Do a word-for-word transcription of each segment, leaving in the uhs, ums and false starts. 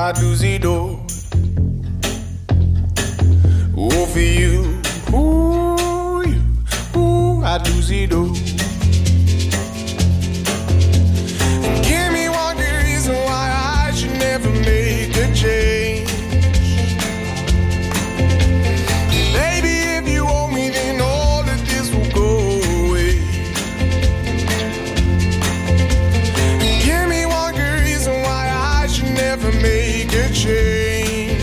I'd lose it all. Oh, for you, ooh, you, ooh, I'd lose it all. And give me one good reason why I should never make a change. Baby, if you owe me, then all of this will go away. And give me one good reason why I should never make a change.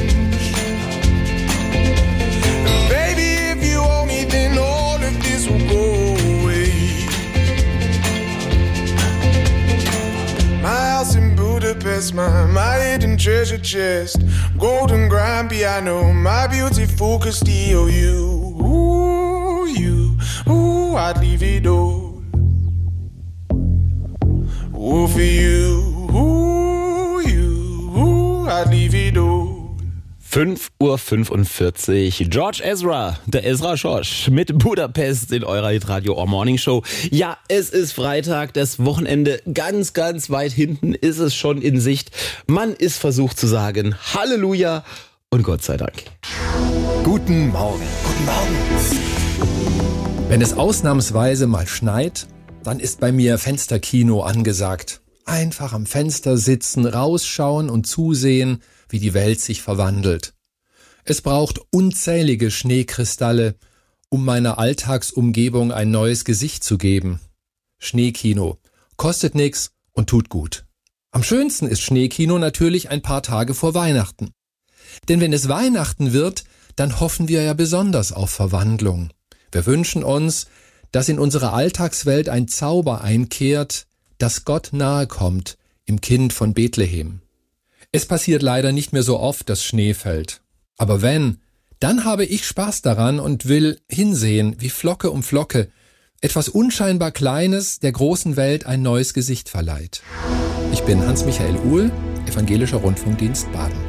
My, my hidden treasure chest, golden grand piano, my beautiful Castillo. You, ooh, you, ooh, I'd leave it all. Ooh, for you, ooh, you, ooh, I'd leave it all. fünf Uhr fünfundvierzig. George Ezra, der Ezra Schorsch mit Budapest in eurer Hitradio All Morning Show. Ja, es ist Freitag, das Wochenende ganz, ganz weit hinten ist es schon in Sicht. Man ist versucht zu sagen Halleluja und Gott sei Dank. Guten Morgen. Guten Morgen. Wenn es ausnahmsweise mal schneit, dann ist bei mir Fensterkino angesagt. Einfach am Fenster sitzen, rausschauen und zusehen, wie die Welt sich verwandelt. Es braucht unzählige Schneekristalle, um meiner Alltagsumgebung ein neues Gesicht zu geben. Schneekino. Kostet nix und tut gut. Am schönsten ist Schneekino natürlich ein paar Tage vor Weihnachten. Denn wenn es Weihnachten wird, dann hoffen wir ja besonders auf Verwandlung. Wir wünschen uns, dass in unsere Alltagswelt ein Zauber einkehrt, dass Gott nahe kommt im Kind von Bethlehem. Es passiert leider nicht mehr so oft, dass Schnee fällt. Aber wenn, dann habe ich Spaß daran und will hinsehen, wie Flocke um Flocke etwas unscheinbar Kleines der großen Welt ein neues Gesicht verleiht. Ich bin Hans-Michael Uhl, Evangelischer Rundfunkdienst Baden.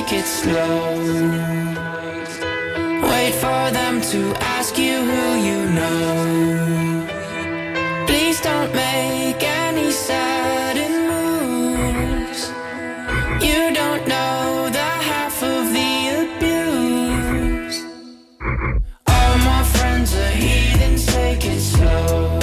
take it slow. Wait for them to ask you who you know. Please don't make any sudden moves. You don't know the half of the abuse. All my friends are heathens, take it slow.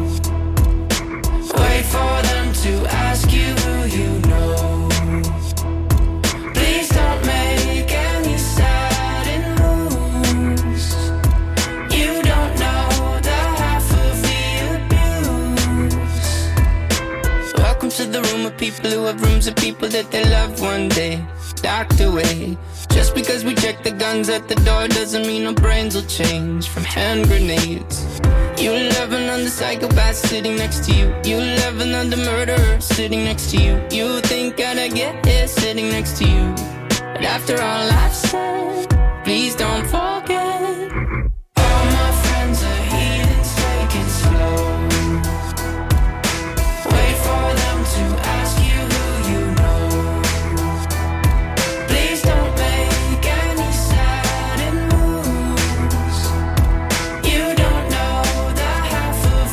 Wait for them to ask you who you know. Please don't make any sudden moves. You don't know the half of the abuse. Welcome to the room of people who have rooms of people that they love one day docked away. Just because we check the guns at the door doesn't mean our brains will change from hand grenades. You love another psychopath sitting next to you. You love another murderer sitting next to you. You think I'd get here sitting next to you. But after all I've said, please don't forget. All my friends are heathens, take it slow. Wait for them to ask you who you know. Please don't make any sudden moves. You don't know the half of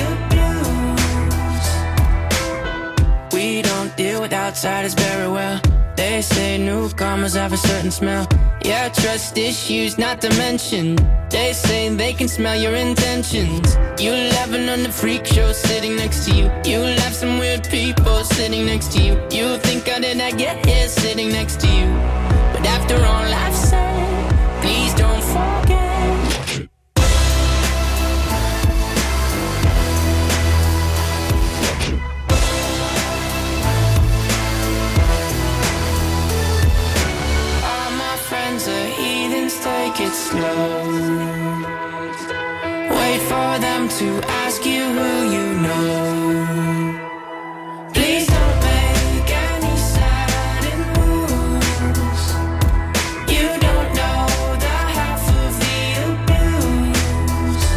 the abuse. We don't deal with outsiders very well. They say newcomers have a certain smell. Yeah, trust issues not to mention. They say they can smell your intentions. You laughing on the freak show sitting next to you. You laugh some weird people sitting next to you. You think how did I get here sitting next to you? But after all I've said, please don't forget. Take it slow. Wait for them to ask you who you know. Please don't make any sudden moves. You don't know the half of the abuse.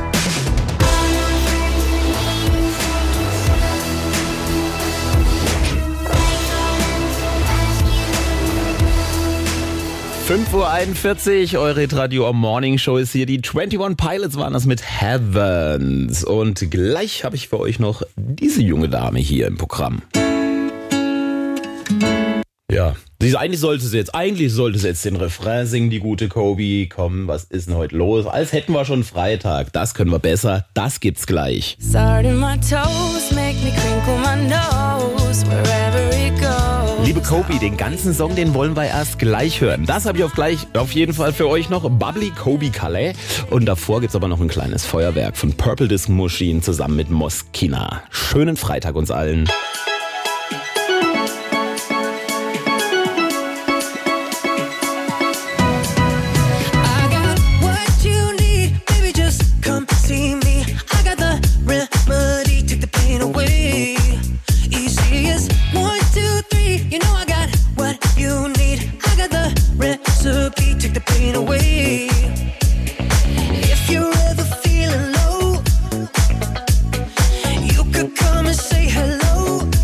fünf Uhr einundvierzig, eure Radio Morning Show ist hier. Die einundzwanzig Pilots waren das mit Heavens. Und gleich habe ich für euch noch diese junge Dame hier im Programm. Ja, sie, eigentlich sollte sie jetzt, eigentlich sollte sie jetzt den Refrain singen, die gute Kobe. Komm, was ist denn heute los? Als hätten wir schon Freitag. Das können wir besser. Das gibt's gleich. Liebe Kobe, den ganzen Song, den wollen wir erst gleich hören. Das habe ich auf, gleich, auf jeden Fall für euch noch. Bubbly Kobe Calais. Und davor gibt's aber noch ein kleines Feuerwerk von Purple Disc Machine zusammen mit Moskina. Schönen Freitag uns allen. Take the pain away. If you're ever feeling low, you could come and say hello.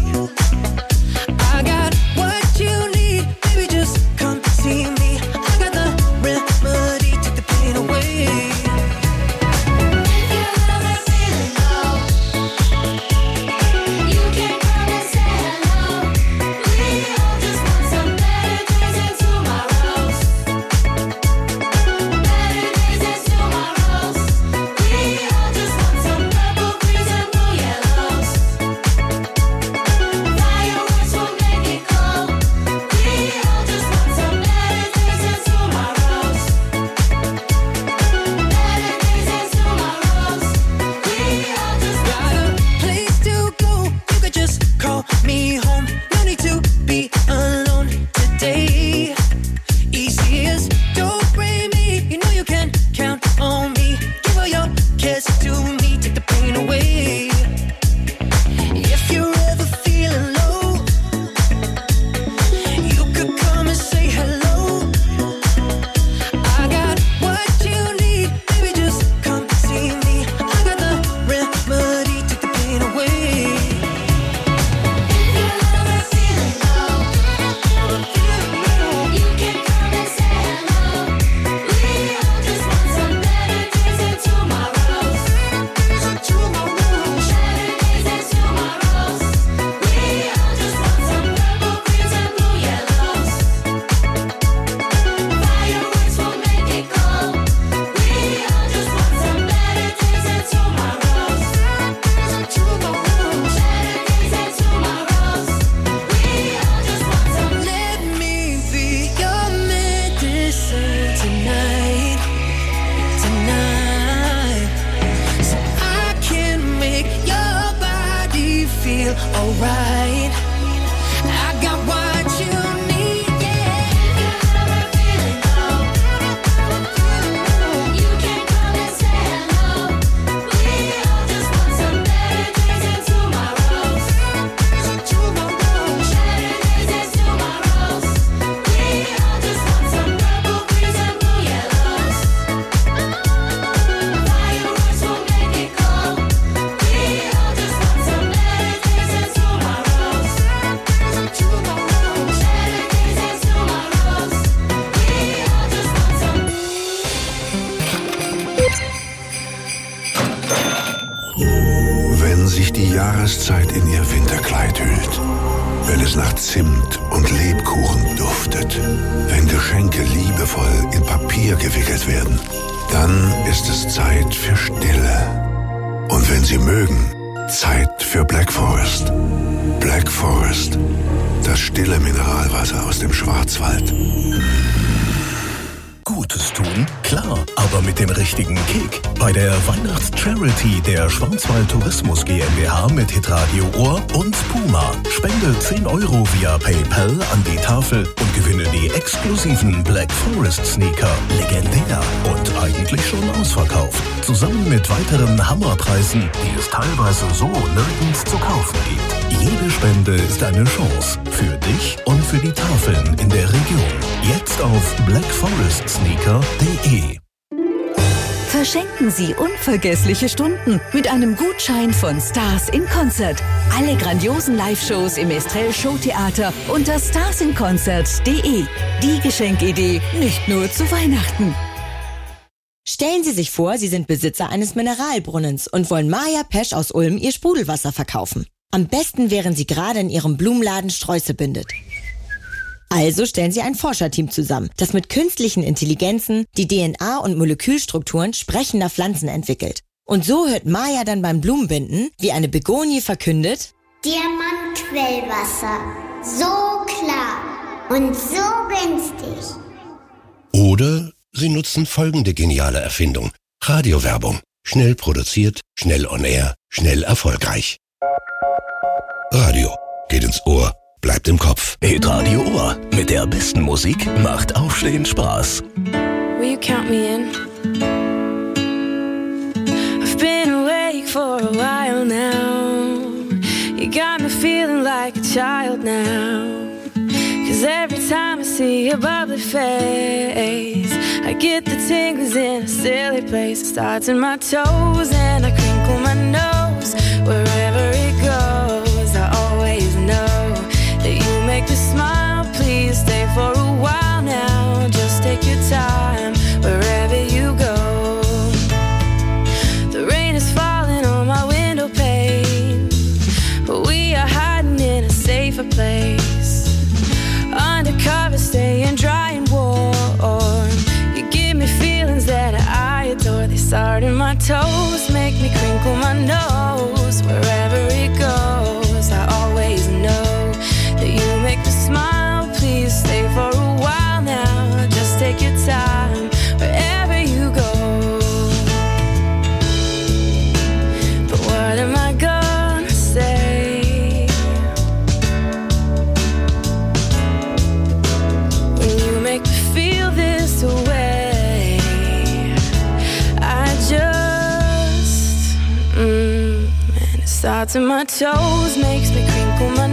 closer tonight, tonight, so I can make your body feel alright. I got what you need, yeah. You got my feeling, oh. You can't come and say hello. We all just want some better days and tomorrows. Tomorrows. Better days and tomorrows. We all just want some purple greens and blue yellows. Fireworks will make it cold. We all just want some better days and tomorrows. Tomorrows. Better days and tomorrows. We all just want some. Wenn sich die Jahreszeit in ihr Winterkleid hüllt, wenn es nach Zimt und Lebkuchen duftet, wenn Geschenke liebevoll in Papier gewickelt werden, dann ist es Zeit für Stille. Und wenn Sie mögen, Zeit für Black Forest. Black Forest, das stille Mineralwasser aus dem Schwarzwald. Gutes tun? Klar, aber mit dem richtigen Kick. Bei der Weihnachts-Charity der Schwarzwald Tourismus GmbH mit Hitradio Ohr und Puma. Spende zehn Euro via PayPal an die Tafel und gewinne die exklusiven Black Forest Sneaker. Legendär und eigentlich schon ausverkauft. Zusammen mit weiteren Hammerpreisen, die es teilweise so nirgends zu kaufen gibt. Jede Spende ist eine Chance für dich und für die Tafeln in der Region. Jetzt auf black forest sneaker punkt de. Verschenken Sie unvergessliche Stunden mit einem Gutschein von Stars in Concert. Alle grandiosen Live-Shows im Estrell Showtheater unter stars in concert punkt de. Die Geschenkidee nicht nur zu Weihnachten. Stellen Sie sich vor, Sie sind Besitzer eines Mineralbrunnens und wollen Maja Pesch aus Ulm Ihr Sprudelwasser verkaufen. Am besten, während Sie gerade in Ihrem Blumenladen Sträuße bindet. Also stellen Sie ein Forscherteam zusammen, das mit künstlichen Intelligenzen die D N A und Molekülstrukturen sprechender Pflanzen entwickelt. Und so hört Maja dann beim Blumenbinden, wie eine Begonie verkündet: Diamantquellwasser. So klar und so günstig. Oder Sie nutzen folgende geniale Erfindung. Radiowerbung. Schnell produziert, schnell on air, schnell erfolgreich. Radio. Geht ins Ohr, bleibt im Kopf. Hitradio Ohr. Mit der besten Musik macht Aufstehen Spaß. Will you count me in? I've been awake for a while now. You got me feeling like a child now. Cause every time I see your bubbly face, I get the tingles in a silly place. It starts in my toes and I crinkle my nose. Wherever it goes, I always know that you make me smile. Please stay for a while now. Just take your time wherever you go. The rain is falling on my window pane, but we are hiding in a safer place. Undercover, staying dry and warm. You give me feelings that I adore. They start in my toes, make me crinkle my nose. Wherever it goes, I always know that you make me smile. Please stay for a while now. Just take your time wherever you go. But what am I gonna say when you make me feel this way? I just mm, and it starts in my toes, makes me crinkle my